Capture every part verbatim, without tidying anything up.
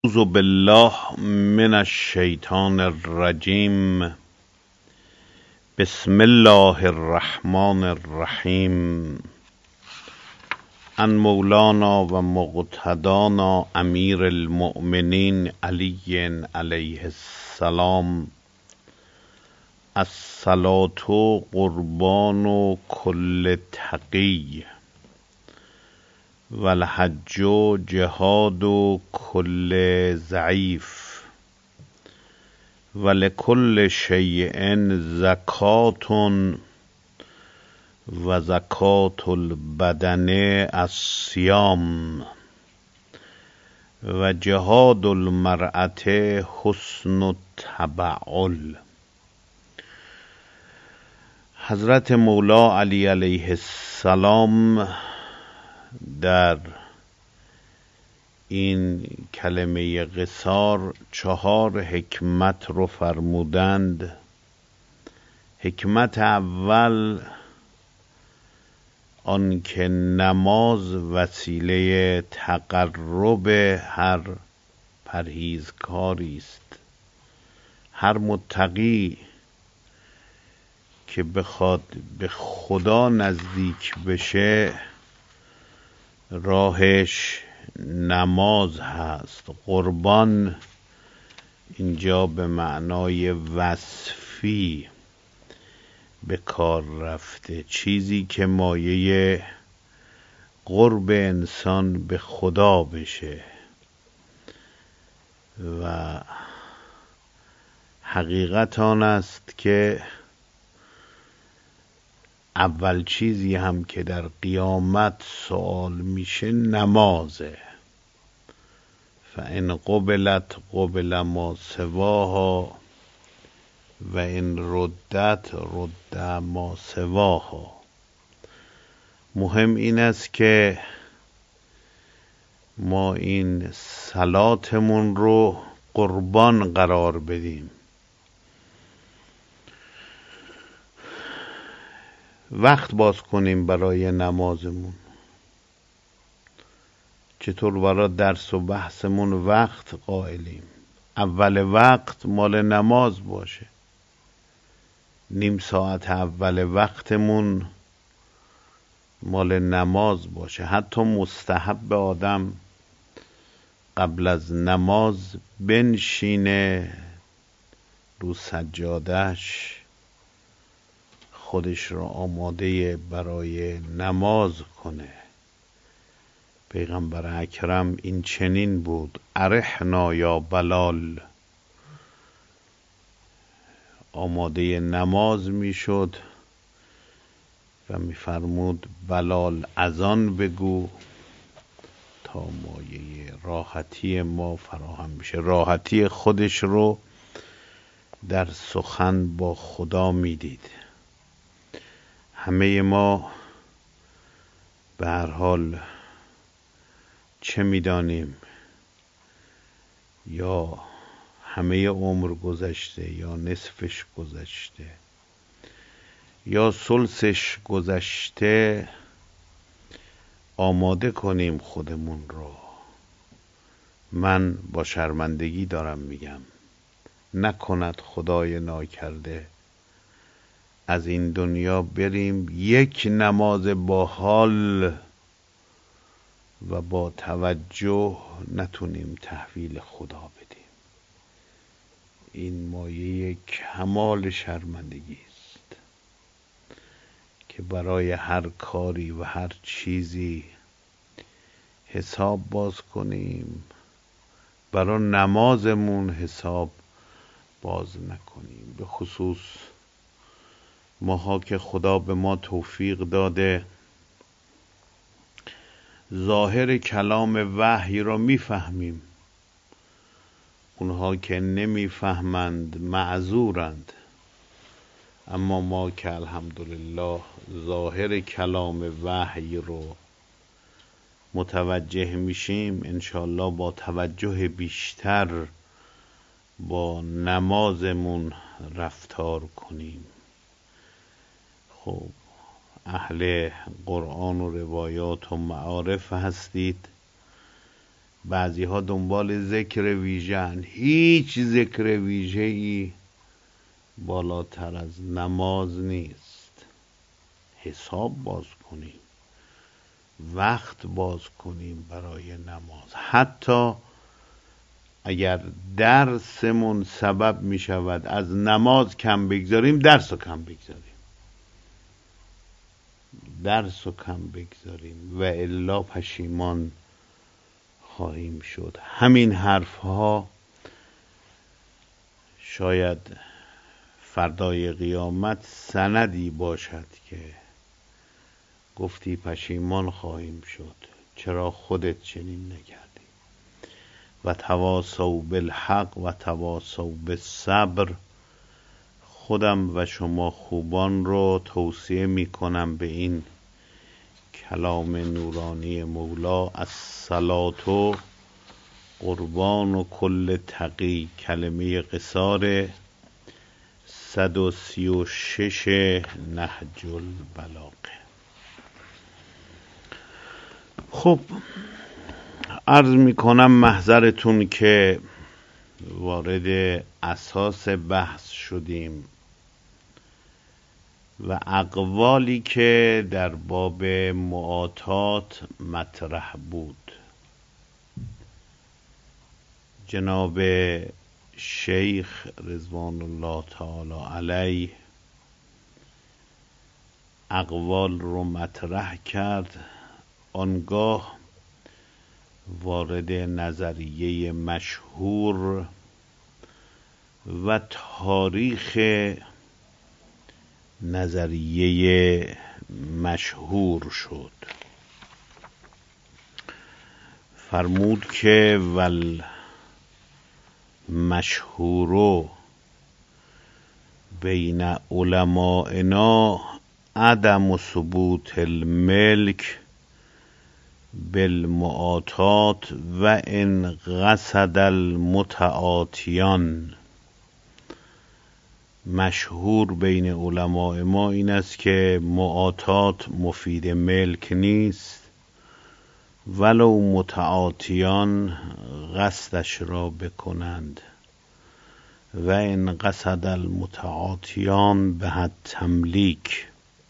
اعوذ بالله من الشیطان الرجیم. بسم الله الرحمن الرحیم. عن مولانا و مقتدانا امیر المؤمنین علی علیه السلام. الصلاة قربان کل تقی و الحج جهاد کل ضعیف و لکل شیء زکاة و زکاة البدن الصیام و جهاد المرأة حسن التبعل. حضرت مولا علی علیه السلام در این کلمه قصار چهار حکمت رو فرمودند. حکمت اول آن که نماز وسیله تقرب هر پرهیزکاری است. هر متقی که بخواد به خدا نزدیک بشه راهش نماز هست. قربان اینجا به معنای وصفی به کار رفته، چیزی که مایه قرب انسان به خدا بشه و حقیقت آن است که اول چیزی هم که در قیامت سوال میشه نمازه. فان قبلت قبل ما سواها و ان ردت رد ما سواها. مهم این است که ما این صلاتمون رو قربان قرار بدیم. وقت باز کنیم برای نمازمون. چطور برای درس و بحثمون وقت قائلیم؟ اول وقت مال نماز باشه. نیم ساعت اول وقتمون مال نماز باشه. حتی مستحب آدم قبل از نماز بنشینه رو سجادش، خودش را آماده برای نماز کنه. پیغمبر اکرم این چنین بود: ارحنا یا بلال. آماده نماز میشد و میفرمود بلال اذان بگو تا مایه راحتی ما فراهم میشه. راحتی خودش رو در سخن با خدا میدید. همه ما به هر حال چه میدانیم، یا همه عمر گذشته یا نصفش گذشته یا ثلثش گذشته، آماده کنیم خودمون رو. من با شرمندگی دارم میگم، نکند خدای ناکرده از این دنیا بریم یک نماز با حال و با توجه نتونیم تحویل خدا بدیم. این مایه کمال شرمندگی است که برای هر کاری و هر چیزی حساب باز کنیم، برای نمازمون حساب باز نکنیم. به خصوص ماها که خدا به ما توفیق داده ظاهر کلام وحی را میفهمیم. اونها که نمیفهمند معذورند، اما ما که الحمدلله ظاهر کلام وحی رو متوجه میشیم، انشالله با توجه بیشتر با نمازمون رفتار کنیم. خب اهل قرآن و روایات و معارف هستید، بعضی ها دنبال ذکر ویژه‌اند. هیچ ذکر ویژه‌ای بالاتر از نماز نیست. حساب باز کنیم، وقت باز کنیم برای نماز. حتی اگر درسمون سبب می شود از نماز کم بگذاریم، درس رو کم بگذاریم درس رو کم بگذاریم و الا پشیمان خواهیم شد. همین حرف ها شاید فردای قیامت سندی باشد که گفتی پشیمان خواهیم شد، چرا خودت چنین نکردی. و تواصوا بالحق و تواصوا بالصبر. خودم و شما خوبان رو توصیه می کنم به این کلام نورانی مولا: الصلاة قربان و کل تقی. کلمه قصار صد و سی و شش نهج البلاغه. خب عرض می کنم محضرتون که وارد اساس بحث شدیم و اقوالی که در باب معاطات مطرح بود. جناب شیخ رضوان الله تعالی علیه اقوال رو مطرح کرد، آنگاه وارد نظریه مشهور و تاریخ نظریه مشهور شد. فرمود که ول مشهور بین علمائنا عدم ثبوت الملک بالمعاطات و ان قصد المتعاطیان. مشهور بین علماء ما این است که معاطات مفید ملک نیست، ولو متعاطیان قصدش را بکنند. و ان قصد المتعاطیان به تملیک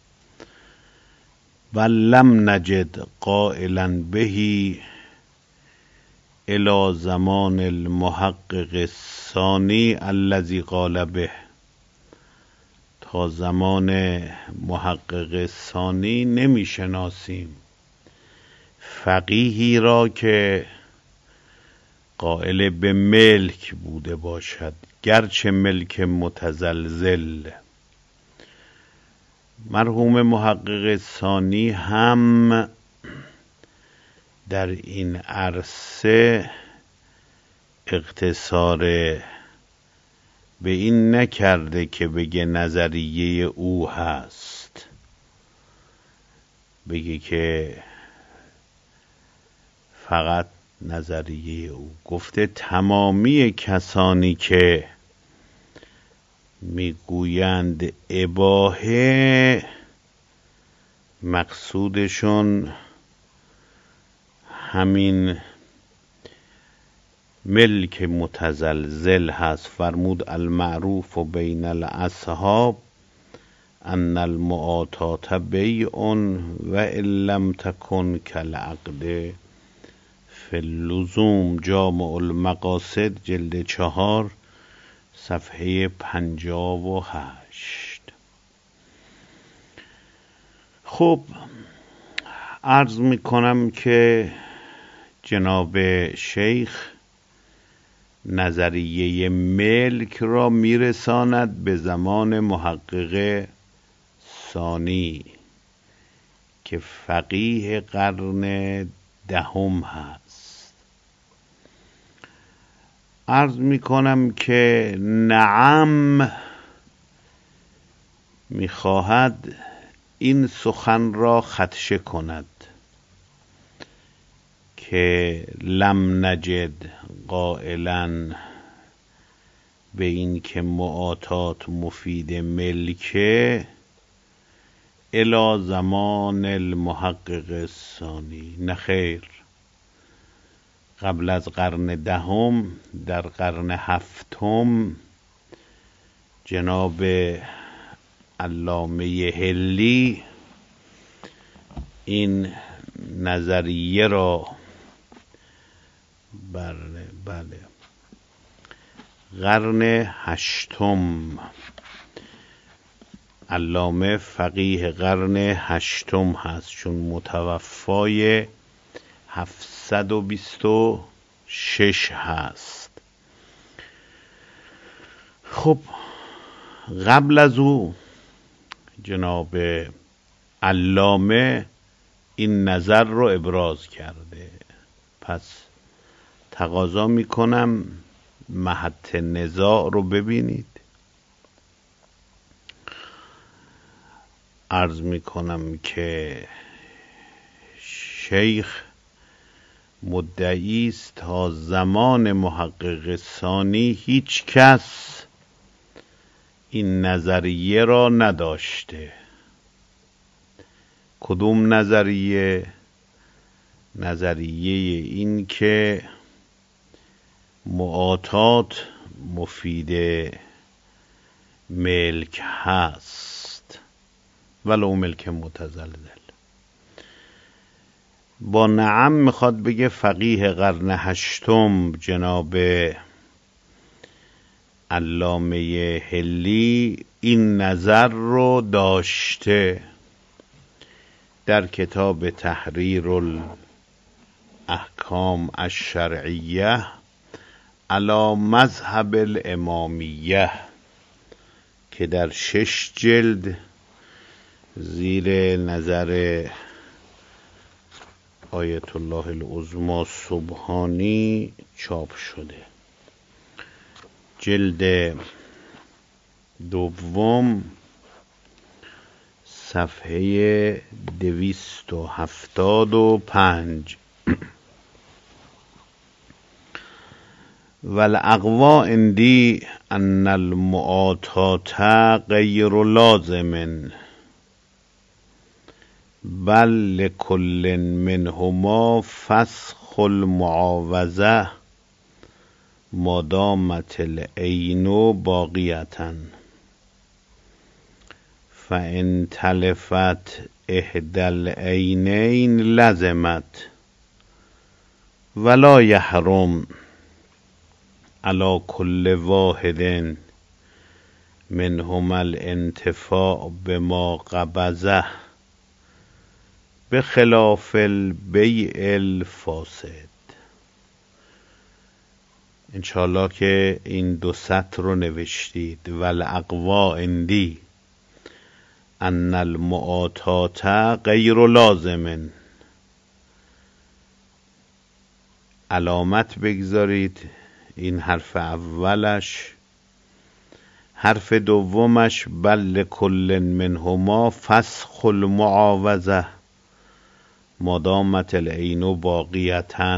بل لم نجد قائلا بهی الى زمان المحقق الثانی الذی قال به. تا زمان محقق ثانی نمی شناسیم فقیهی را که قائل به ملک بوده باشد، گرچه ملک متزلزل. مرحوم محقق ثانی هم در این عرصه اقتصار به این نکرده که بگه نظریه او هست، بگه که فقط نظریه او. گفته تمامی کسانی که میگویند اباحه مقصودشون همین ملک متزلزل هست. فرمود المعروف بین الاصحاب ان المعاطات بیع و ان لم تکن کالعقد فی اللزوم. جامع المقاصد جلد چهار صفحه پنجاه و هشت. خب عرض می کنم که جناب شیخ نظریه ملک را میرساند به زمان محقق ثانی که فقیه قرن دهم هست. عرض می کنم که نعم می خواهد این سخن را خدشه کند که لم نجد قائلا به این که معاطات مفید ملکه الی زمان المحقق الثانی. نخیر، قبل از قرن دهم در قرن هفتم جناب علامه حلی این نظریه را بله بله قرن هشتم علامه فقیه قرن هشتم هست، چون متوفای هفتصد و بیست و شش هست. خب قبل از او جناب علامه این نظر رو ابراز کرده، پس تقاضا میکنم محط نزاع رو ببینید. عرض میکنم که شیخ مدعی است تا زمان محقق ثانی هیچ کس این نظریه را نداشته. کدوم نظریه؟ نظریه این که معاطات مفید ملک هست، ولو ملک متزلزل. با نعم میخواد بگه فقیه قرن هشتم جناب علامه حلی این نظر رو داشته. در کتاب تحریر الاحکام الشرعیه علی مذهب الامامیه که در شش جلد زیر نظر آیت الله العظمی سبحانی چاپ شده، جلد دوم صفحه دویست و هفتاد و پنج. والاقوی عندی ان المعاطات غیر لازم بل لكل منهما فسخ المعاوضه ما دامت العین باقیة فان تلفت احدى العینین لزمت ولا یحرم علی کل واحد منهما الانتفاع بما قبضه بخلاف البیع الفاسد. انشاءالله که این دو سطر رو نوشتید. والاقوی عندی ان المعاطات غیر لازم، علامت بگذارید این حرف اولش. حرف دومش بل لکل منهما فسخ المعاوضه ما دامت العین باقیة.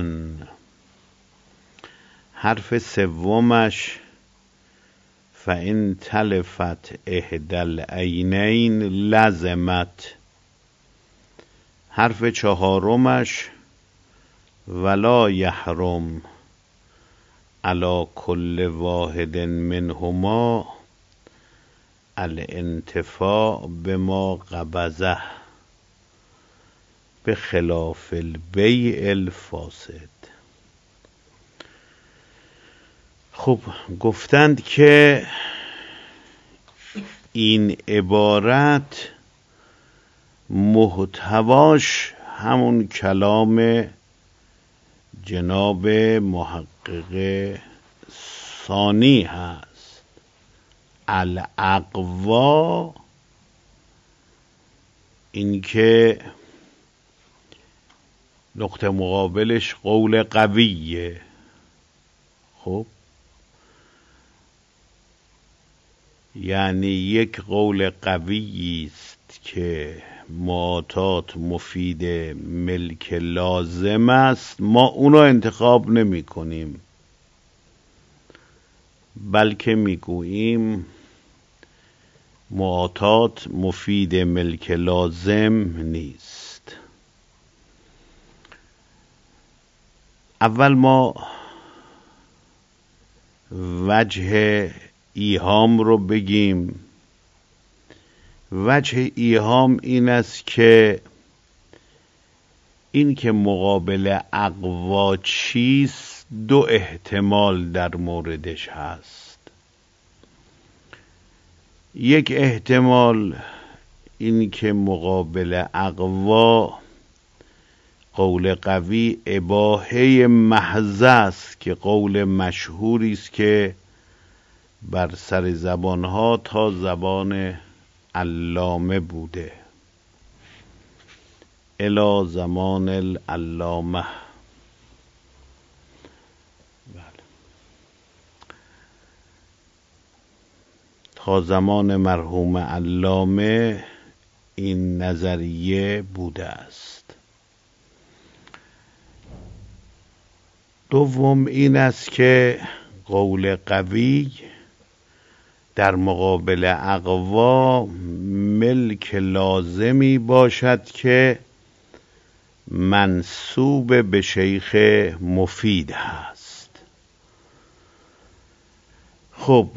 حرف سومش فإن تلفت احدى العینین لزمت. حرف چهارمش ولا یحرم علی کل واحد منهما الانتفاع بما قبضه بخلاف البیع الفاسد. خب گفتند که این عبارت محتواش همون کلام جناب محقق ثانی هست. الاقوا این که نقطه مقابلش قول قویه. خب یعنی یک قول قوی است که معاطات مفید ملک لازم است، ما اونو انتخاب نمی کنیم، بلکه میگوییم معاطات مفید ملک لازم نیست. اول ما وجه ایهام رو بگیم. وجه ایهام این است که این که مقابل اقوا چیست دو احتمال در موردش هست. یک احتمال این که مقابل اقوا قول قوی اباحه محض است که قول مشهوری است که بر سر زبانها تا زبان علامه بوده، الی زمان العلامه. تا زمان مرحوم علامه این نظریه بوده است. دوم این است که قول قوی در مقابل اقوا ملک لازمی باشد که منسوب به شیخ مفید هست. خب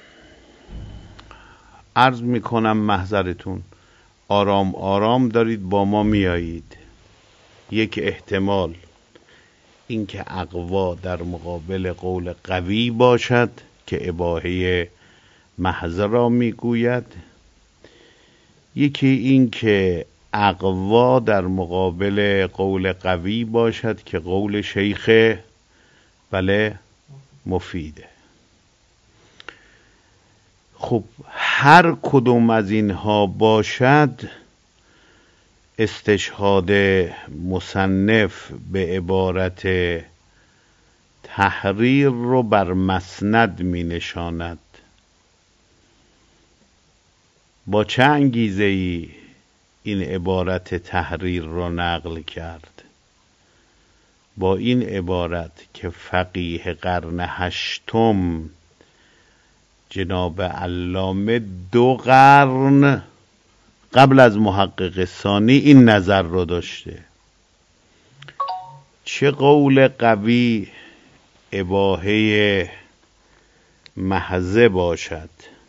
عرض میکنم محضرتون، آرام آرام دارید با ما میایید. یک احتمال این که اقوا در مقابل قول قوی باشد که اباحه محض را میگوید. یکی این که اقوا در مقابل قول قوی باشد که قول شیخ بله مفیده. خب هر کدوم از اینها باشد استشهاد مصنف به عبارت تحریر رو بر مسند می نشاند. با چه انگیزه ای این عبارت تحریر رو نقل کرد؟ با این عبارت که فقیه قرن هشتم جناب علامه دو قرن قبل از محقق ثانی این نظر رو داشته. چه قول قوی اباحه محض باشد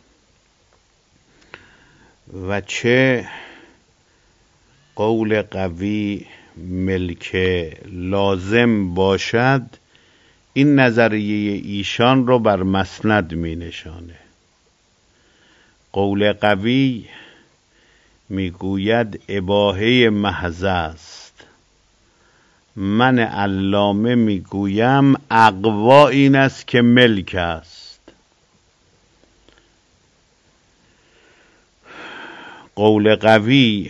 و چه قول قوی ملک لازم باشد، این نظریه ایشان رو بر مسند می نشانه. قول قوی میگوید اباحه محض است. من علامه میگویم اقوا این است که ملک است. قول قوی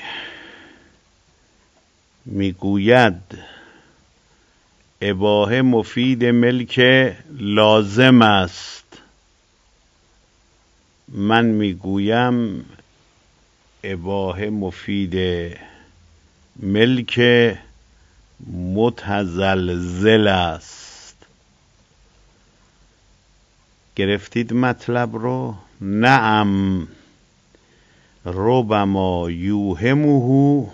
میگوید اباحه مفید ملک لازم است. من میگویم اباحه مفید ملک متزلزل است. گرفتید مطلب رو؟ نعم ربما یوهمه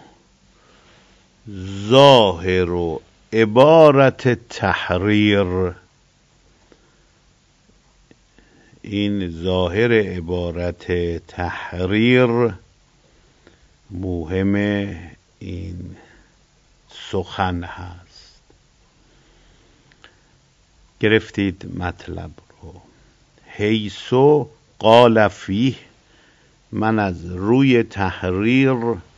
ظاهر عبارت تحریر. این ظاهر عبارت تحریر مهم این سخن هست. گرفتید مطلب رو؟ حیثو قال فیه، من از روی تحریر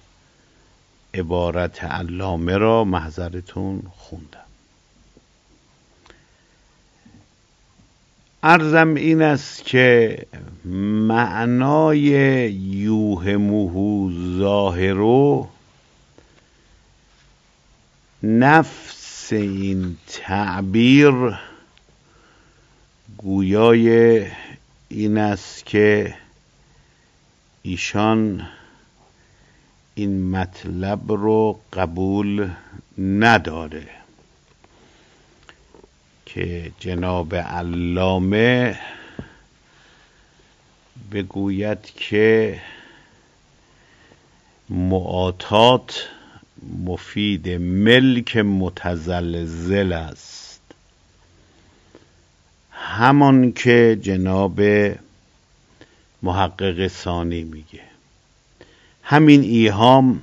عبارت علامه را محضرتون خوندم. عرضم این است که معنای یوهمه ظاهرو، نفس این تعبیر گویای این است که ایشان این مطلب رو قبول نداره که جناب علامه بگوید که معاطات مفید ملک متزلزل است. همان که جناب محقق ثانی میگه. همین ایهام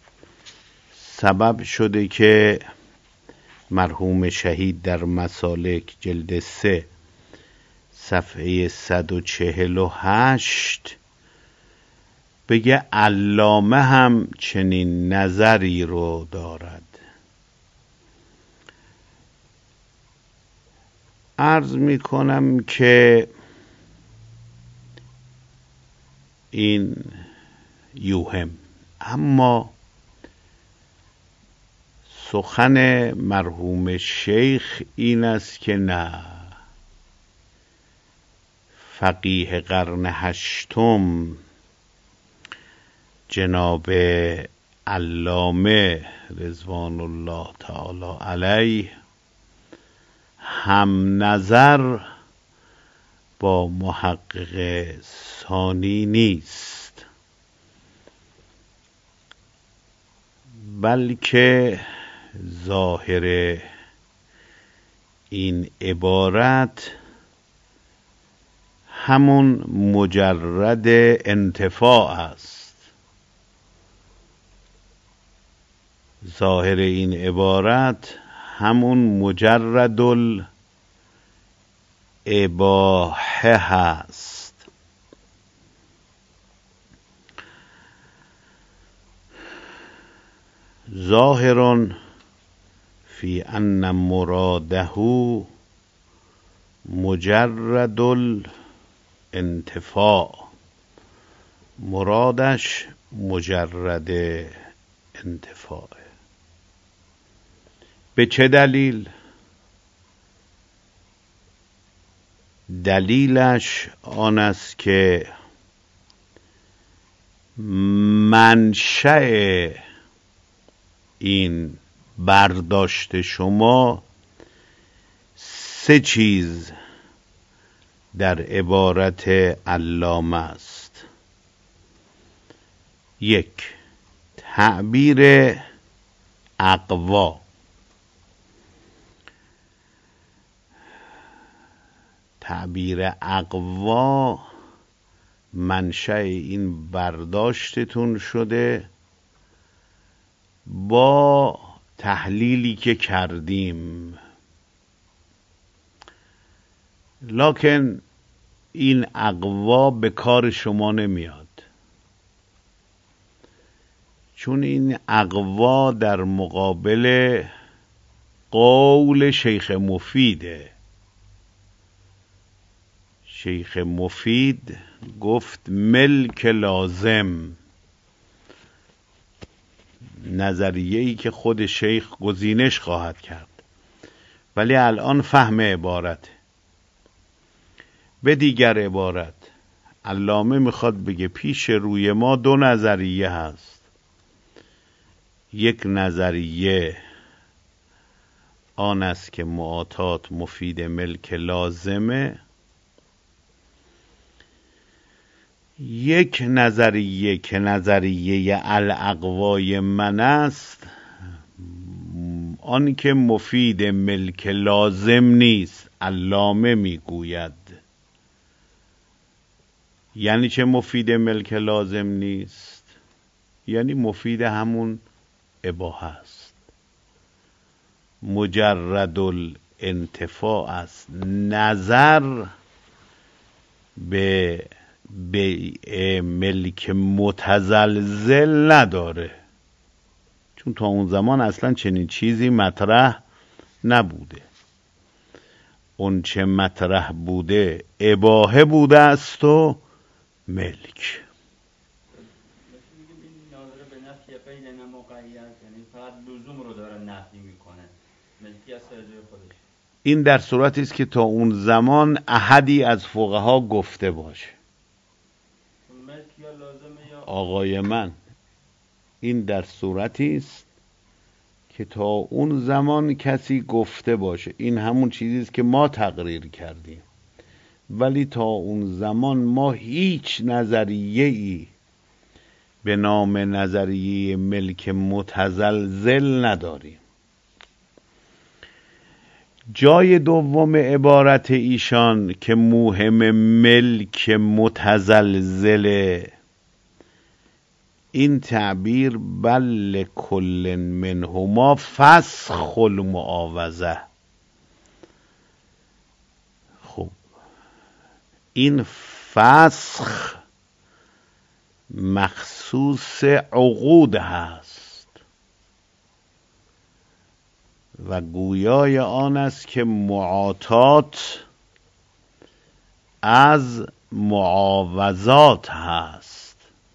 سبب شده که مرحوم شهید در مسالک جلد سه صفحه صد و چهل و هشت بگه علامه هم چنین نظری رو دارد. عرض می کنم که این یوهم، اما سخن مرحوم شیخ این است که نه، فقیه قرن هشتم جناب علامه رضوان الله تعالی علیه هم نظر با محقق ثانی نیست، بلکه ظاهر این عبارت همون مجرد انتفاع است. ظاهر این عبارت همون مجرد الاباحه هست. ظاهر فی ان مراده مجرد الانتفاع، مرادش مجرد انتفاع. به چه دلیل؟ دلیلش آن است که منشأ این برداشت شما سه چیز در عبارت علامه است. یک، تعبیر اقوا. تعبیر اقوا منشأ این برداشتتون شده با تحلیلی که کردیم، لکن این اقوا به کار شما نمیاد، چون این اقوا در مقابل قول شیخ مفیده. شیخ مفید گفت ملک لازم، نظریه‌ای که خود شیخ گزینش خواهد کرد، ولی الان فهم عبارت. به دیگر عبارت علامه میخواد بگه پیش روی ما دو نظریه هست. یک نظریه آن است که معاطات مفید ملک لازمه، یک نظریه که نظریه الاقوای من است، آن که مفید ملک لازم نیست. علامه میگوید یعنی چه مفید ملک لازم نیست؟ یعنی مفید همون اباحه است، مجرد الانتفاع است، نظر به بیع ملک متزلزل نداره، چون تا اون زمان اصلا چنین چیزی مطرح نبوده. اون چه مطرح بوده اباحه بوده است و ملک. این در صورتی است که تا اون زمان احدی از فقها گفته باشه. آقای من، این در صورتی است که تا اون زمان کسی گفته باشه. این همون چیزی است که ما تقریر کردیم، ولی تا اون زمان ما هیچ نظریه‌ای به نام نظریه ملک متزلزل نداریم. جای دوم عبارت ایشان که موهم ملک متزلزله، این تعبیر بل کل منهما فسخ المعاوضه. خب این فسخ مخصوص عقود هست و گویای آن است که معاطات از معاوضات هست.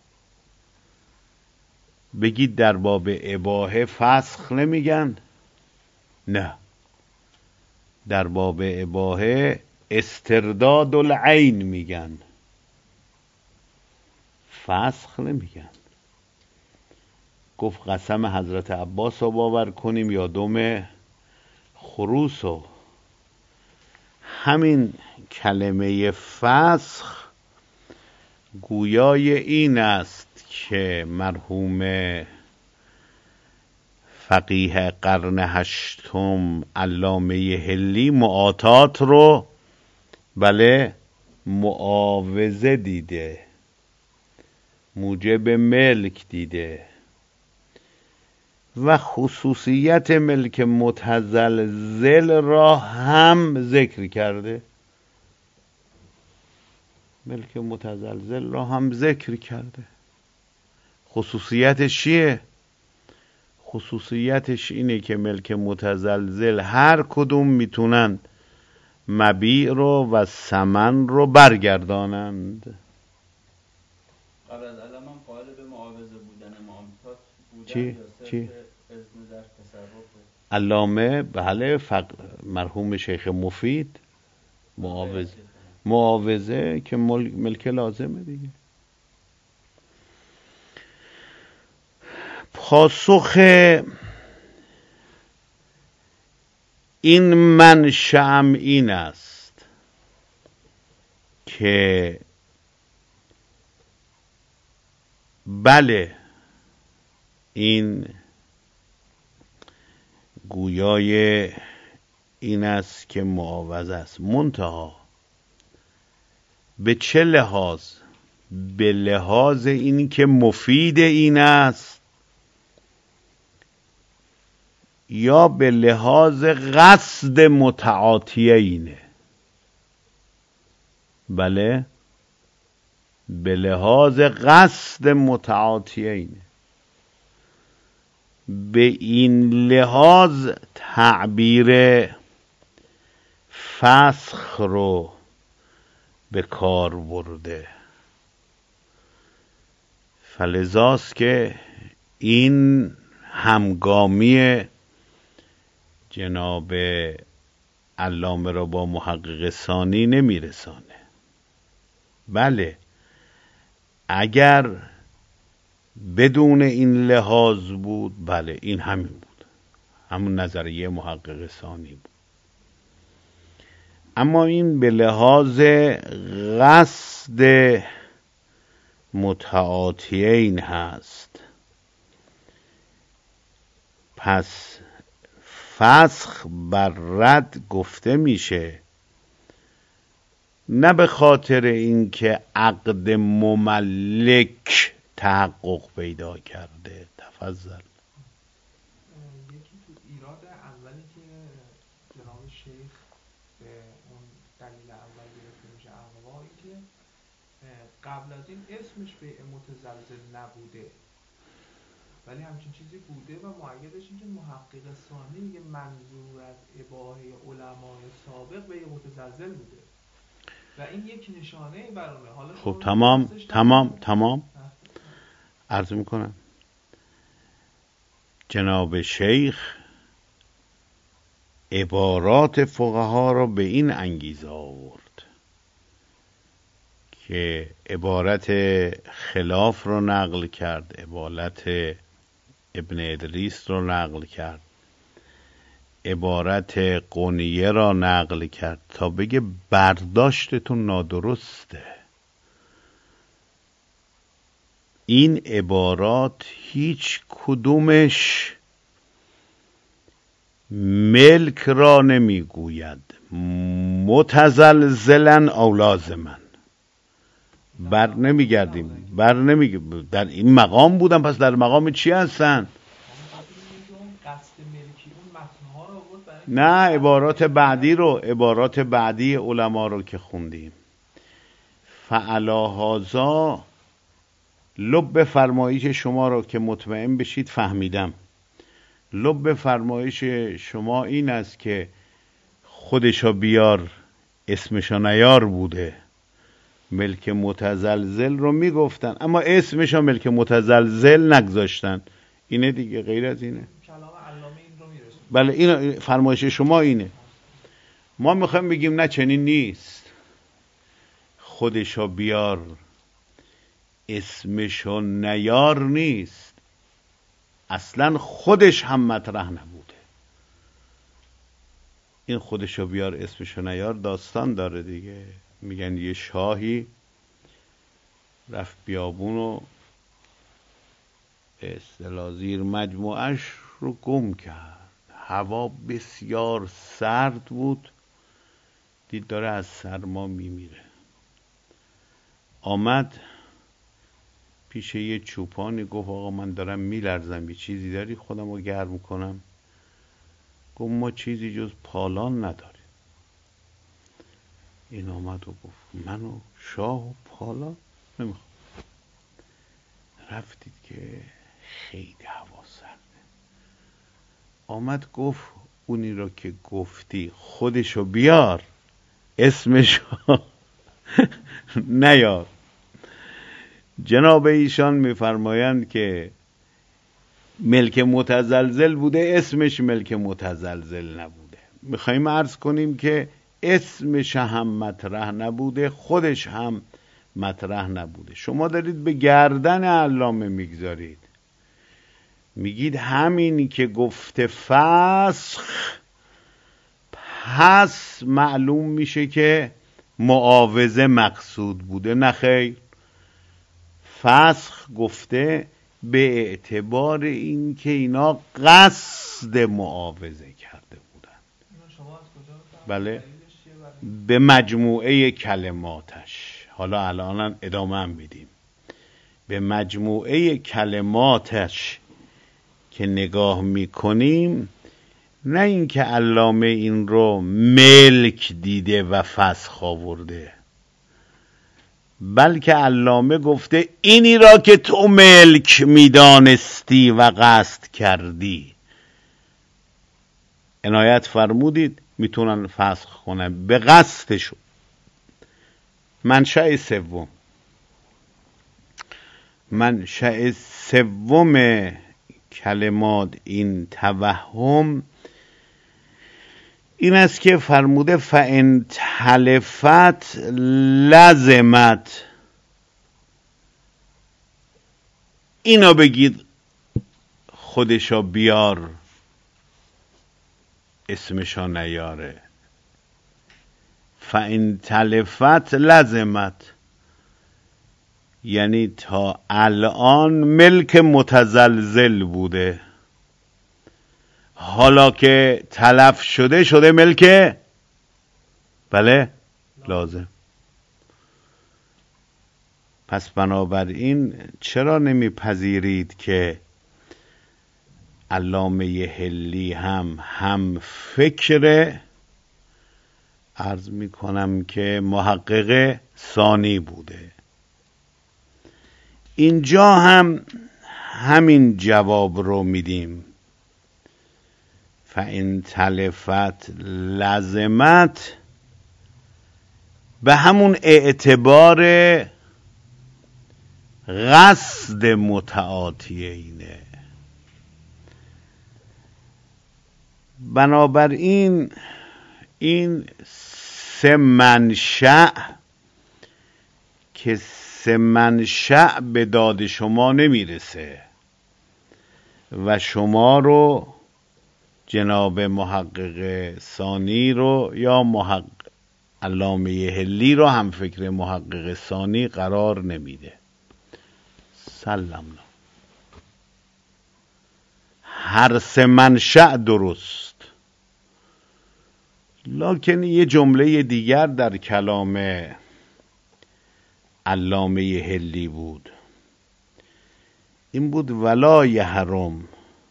بگید در باب اباحه فسخ نمیگن؟ نه، در باب اباحه استرداد العین میگن، فسخ نمیگن. گفت قسم حضرت عباس رو باور کنیم یا دم خروس رو. همین کلمه فسخ گویای این است که مرحوم فقیه قرن هشتم علامه حلی معاطات رو بله معاوضه دیده، موجب ملک دیده و خصوصیت ملک متزلزل را هم ذکر کرده. ملک متزلزل را هم ذکر کرده. خصوصیتش چیه؟ خصوصیتش اینه که ملک متزلزل هر کدوم میتونن مبیع رو و ثمن رو برگردانند. قبل از علم هم قائل به معاوضه بودن معاملات بودن چی؟ یا صرف چی؟ اذن در تصرف؟ علامه بله فق... مرحوم شیخ مفید معاوضه معاوضه که مل... ملک لازمه دیگه. پاسخ این منشأم این است که بله این گویای این است که معاوضه است، منتها به چه لحاظ؟ به لحاظ این که مفید این است یا به لحاظ قصد متعاطیینه؟ بله به لحاظ قصد متعاطیینه. به این لحاظ تعبیر فسخ رو به کار برده. فلذاست که این همگامی جناب علامه را با محقق ثانی نمیرسانه. بله اگر بدون این لحاظ بود بله این همین بود، همون نظریه محقق ثانی بود. اما این به لحاظ قصد متعاطیین هست. پس فسخ بر رد گفته میشه، نه به خاطر اینکه عقد مملک تحقق پیدا کرده. تفضل. یکی تو ایراد اولی که جناب شیخ به اون دلیل اول گرفته میشه اقوایی که قبل از این اسمش بیع متزلزل نبوده ولی همچین چیزی بوده و مؤیدش این که محقق ثانی میگه منظور از اباحه علمای سابق بیع متزلزل بوده و این یک نشانه برونه. حالا خب تمام تمام تمام عرض میکنم جناب شیخ عبارات فقها را به این انگیزه آورد که عبارت خلاف رو نقل کرد، عبارت ابن ادریس رو نقل کرد، عبارت قونیه را نقل کرد تا بگه برداشتتون نادرسته. این عبارات هیچ کدومش ملک را نمیگوید متزلزلا او لازما. بر نمیگردیم، بر نمیگه در این مقام بودن، پس در مقام چی هستن؟ نه، عبارات بعدی رو عبارات بعدی علما رو که خوندیم. فعلا هذا لب فرمایش شما رو که مطمئن بشید فهمیدم. لب فرمایش شما این است که خودشو بیار اسمشو نیار بوده، ملک متزلزل رو میگفتن اما اسمشو ملک متزلزل نگذاشتن. اینه دیگه، غیر از اینه. بله، این فرمایش شما اینه. ما میخوایم بگیم نه، چنین نیست. خودشو بیار اسمشو نیار نیست، اصلا خودش هم مطرح نبوده. این خودشو بیار اسمشو نیار داستان داره دیگه. میگن یه شاهی رفت بیابون و به اصطلاح زیر مجموعش رو گم کرد. هوا بسیار سرد بود، دید داره از سرما میمیره. آمد پیش یه چوپانی، گفت آقا من دارم میلرزم، یه چیزی داری خودم رو گرم کنم؟ گفت ما چیزی جز پالان نداریم. این آمد و گفت منو شاه و پالان نمیخوام. رفتید که خیلی هوا سرده. آمد گفت اونی رو که گفتی خودشو بیار اسمشو نیار. جناب ایشان میفرمایند که ملک متزلزل بوده، اسمش ملک متزلزل نبوده. میخواییم عرض کنیم که اسمش هم مطرح نبوده، خودش هم مطرح نبوده. شما دارید به گردن علامه میگذارید، میگید همینی که گفته فسخ، پس معلوم میشه که معاوضه مقصود بوده. نه خیر، فسخ گفته به اعتبار این که اینا قصد معاوضه کرده بودن. بله، به مجموعه کلماتش. حالا الان ادامه هم میدیم. به مجموعه کلماتش که نگاه میکنیم، نه اینکه علامه این رو ملک دیده و فسخ آورده، بلکه علامه گفته اینی را که تو ملک میدانستی و قصد کردی. عنایت فرمودید میتونن فسخ کنن به قصدشون. منشأ سوم منشأ سوم کلمات این توهم این است که فرموده فإن تلفت لزمت. اینو بگید خودشو بیار اسمشو نیاره. فإن تلفت لزمت یعنی تا الان ملک متزلزل بوده، حالا که تلف شده شده ملک بله لازم. پس بنابراین چرا نمیپذیرید که علامه حلی هم هم فکر عرض میکنم که محقق ثانی بوده؟ اینجا هم همین جواب رو میدیم. فإن تلفت لزمت به همون اعتبار قصد متعاطی اینه. بنابراین این سه منشأ که سه منشأ به داد شما نمیرسه و شما رو جناب محقق ثانی رو یا محقق علامه حلی رو هم فکر محقق ثانی قرار نمیده. سلمنا. هر سه منشأ درست. لکن یه جمله دیگر در کلام علامه حلی بود، این بود ولا یحرم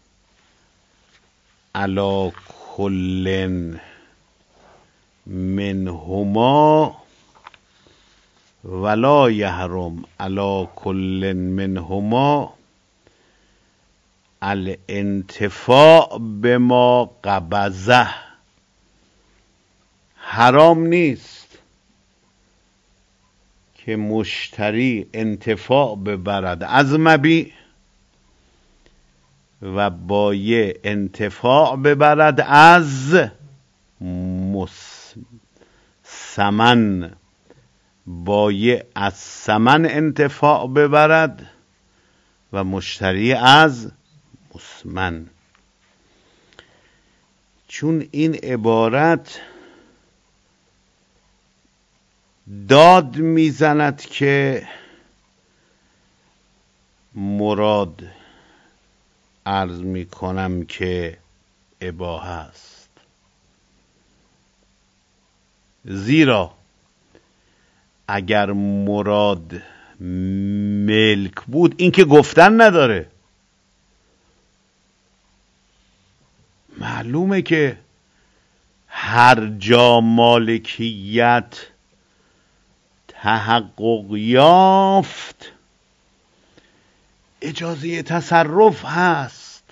علی کل منهما ولا یحرم علی کل منهما الانتفاع بما قبضه. حرام نیست که مشتری انتفاع ببرد از مبیع و بایع انتفاع ببرد از ثمن، بایع از ثمن انتفاع ببرد و مشتری از مثمن. چون این عبارت داد میزند که مراد عرض میکنم که اباحه است، زیرا اگر مراد ملک بود این که گفتن نداره. معلومه که هر جا مالکیت تحقق یافت اجازه تصرف هست.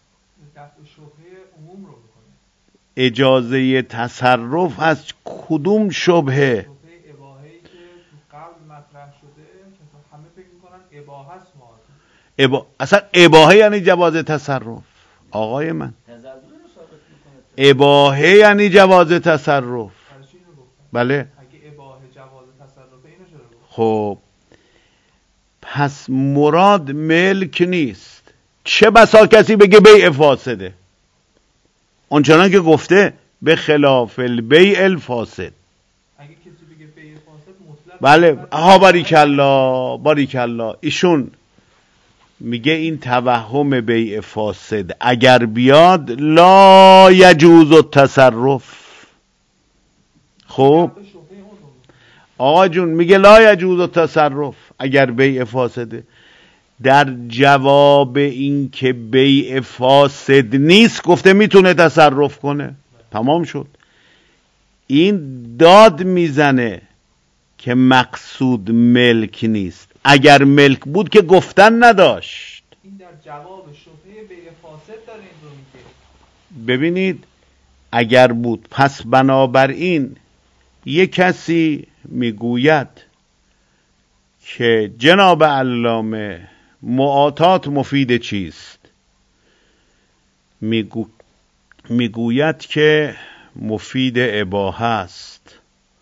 اجازه تصرف هست. کدوم شبهه؟ ابا... اصلا اباحه یعنی جواز تصرف. آقای من اباحه یعنی جواز تصرف. بله. خب پس مراد ملک نیست. چه بسا کسی بگه بیع فاسده، اونچنان که گفته به خلاف البیع الفاسد. اگه کسی بگه بیع فاسد مطلق، بله ها باریکالله باریکالله. ایشون میگه این توهم بیع فاسد اگر بیاد لا یجوز التصرف. خب آقا جون میگه لا یجوز التصرف اگر بیع فاسده. در جواب این که بیع فاسد نیست گفته میتونه تصرف کنه. تمام شد. این داد میزنه که مقصود ملک نیست. اگر ملک بود که گفتن نداشت. این در جواب شبهه بیع فاسد داره این رو میگه. ببینید اگر بود پس بنابراین یک کسی میگوید که جناب علامه معاطات مفید چیست؟ میگو... میگوید که مفید اباحه است.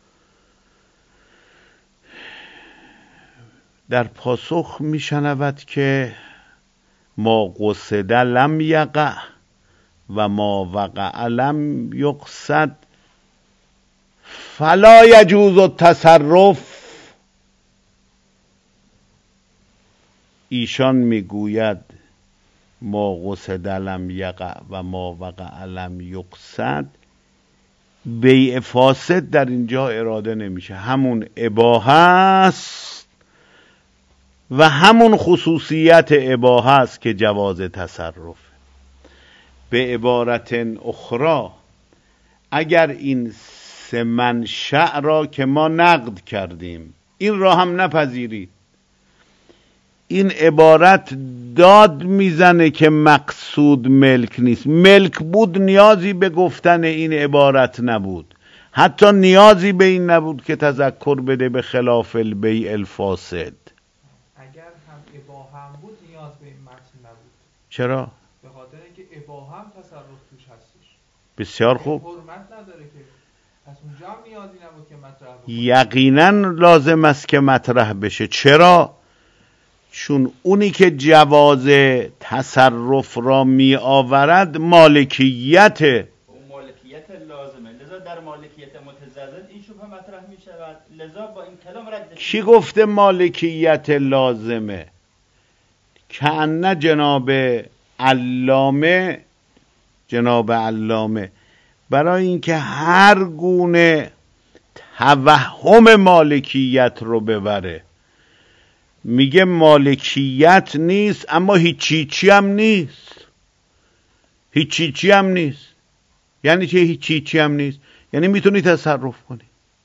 در پاسخ میشنود که ما قصد لم یقع و ما وقع لم یقصد فلا یجوز التصرف. ایشان میگوید ما قصد لم یقع و ما وقع لم یقصد، بیع فاسد در اینجا اراده نمیشه. همون اباحه است و همون خصوصیت اباحه است که جواز تصرف. به عبارت اخرى اگر این سه منشأ را که ما نقد کردیم این را هم نپذیرید، این عبارت داد میزنه که مقصود ملک نیست. ملک بود نیازی به گفتن این عبارت نبود، حتی نیازی به این نبود که تذکر بده به خلاف البیع الفاسد. اگر هم اباحه هم بود نیاز به این متن نبود. چرا؟ به خاطر اینکه اباحه هم تصرف توش هستش. بسیار خوب. حرمت نداره که، پس اونجا هم نیازی نبود که مطرح بکنه. یقینا لازم است که مطرح بشه. چرا؟ چون اونی که جواز تصرف را می آورد مالکیت، اون مالکیت لازمه، لذا در مالکیت متزلزل این شبهه مطرح می شود. لذا با این کلام رد. کی گفته مالکیت لازمه؟ کأن جناب علامه جناب علامه برای اینکه هر گونه توهم مالکیت رو ببره. میگه مالکیت نیست اما هیچی چی هم نیست. هیچی چی هم نیست یعنی چه؟ هیچی چی هم نیست یعنی میتونی تصرف کنی.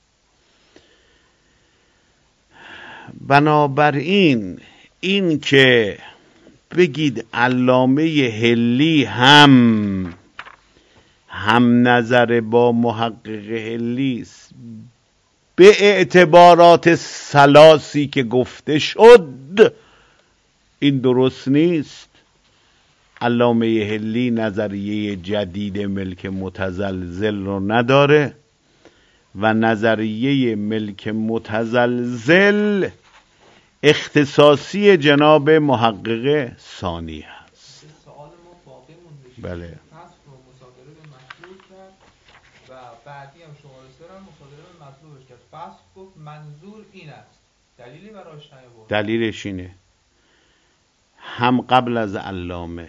بنابراین این که بگید علامه حلی هم هم نظر با محقق حلی است به اعتبارات ثلاثی که گفته شد، این درست نیست. علامه حلی نظریه جدید ملک متزلزل رو نداره و نظریه ملک متزلزل اختصاصی جناب محقق ثانی هست. سوال ما باقی مونده. بله. فصل رو مصادره به مطلوب کرد و بعدی هم شماره سه رو مصادره به مطلوبش کرد. فصل گفت منظور این است. دلیلی براش نیاورد. دلیلش اینه هم قبل از علامه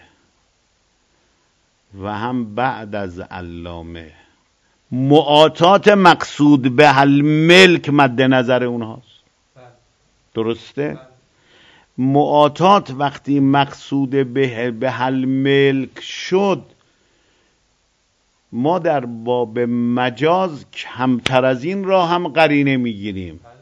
و هم بعد از علامه معاطات مقصود به الملک مد نظر اونهاست. درسته؟ بله. معاطات وقتی مقصود به به الملک شد، ما در باب مجاز کمتر از این را هم قرینه میگیریم. بله.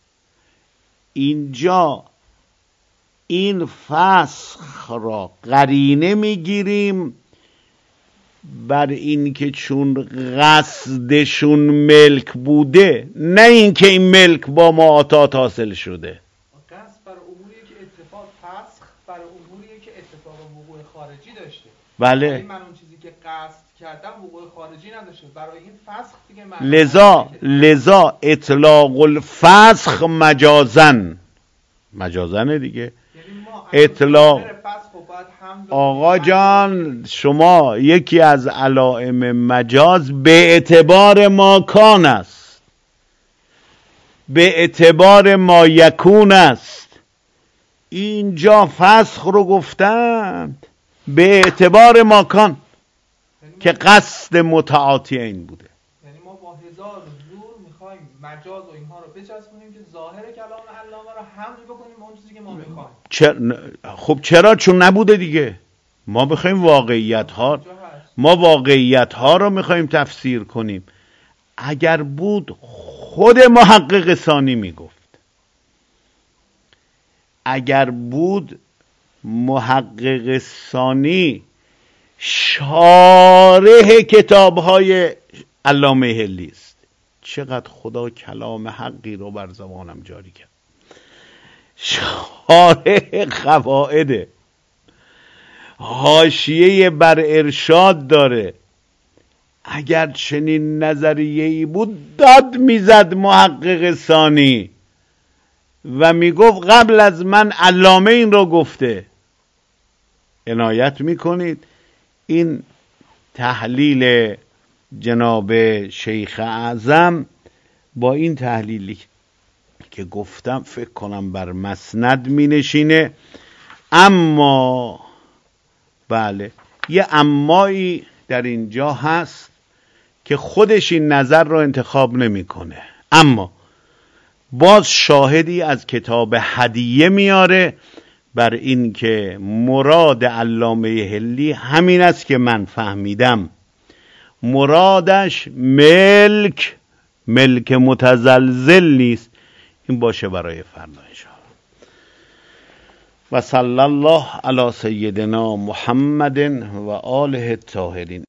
اینجا این فسخ را قرینه میگیریم بر این که چون قصدشون ملک بوده، نه این که این ملک با معاطات حاصل شده. قصد برای اموریه که اتفاق فسخ برای اموریه که اتفاق وقوع خارجی داشته. بله. من اون چیزی که قصد کردم وقوع خارجی نداشته، برای این فسخ دیگه من لذا لذا اطلاق الفسخ مجازن مجازنه دیگه. یعنی ما اطلاق هم آقا جان، شما یکی از علائم مجاز به اعتبار ما کان است، به اعتبار ما یکون است. اینجا فسخ رو گفتند به اعتبار ما کان که قصد متعاطی این بوده. یعنی ما با هزار زور میخوایم مجاز و اینها رو بچسبونیم که ظاهر کلام علامه رو حمل بکنیم اون چیزی که ما میخوایم. چر... خب چرا؟ چون نبوده دیگه. ما بخوایم واقعیت ها ما واقعیت ها رو میخوایم تفسیر کنیم. اگر بود خود محقق ثانی میگفت، اگر بود محقق ثانی شارح کتاب های علامه حلی است. چقدر خدا کلام حقی رو بر زبانم جاری کرد. شارح قواعد، حاشیه بر ارشاد داره. اگر چنین نظریه‌ای بود داد میزد محقق ثانی و میگفت قبل از من علامه این رو گفته. عنایت میکنید این تحلیل جناب شیخ اعظم با این تحلیلی که گفتم فکر کنم بر مسند می نشینه. اما بله، یه امایی در اینجا هست که خودش این نظر رو انتخاب نمیکنه، اما باز شاهدی از کتاب هدیه میاره بر این که مراد علامه حلی همین است که من فهمیدم. مرادش ملک ملک متزلزل نیست. این باشه برای فردا انشاءالله. و صلی الله علی سیدنا محمد و آله الطاهرین.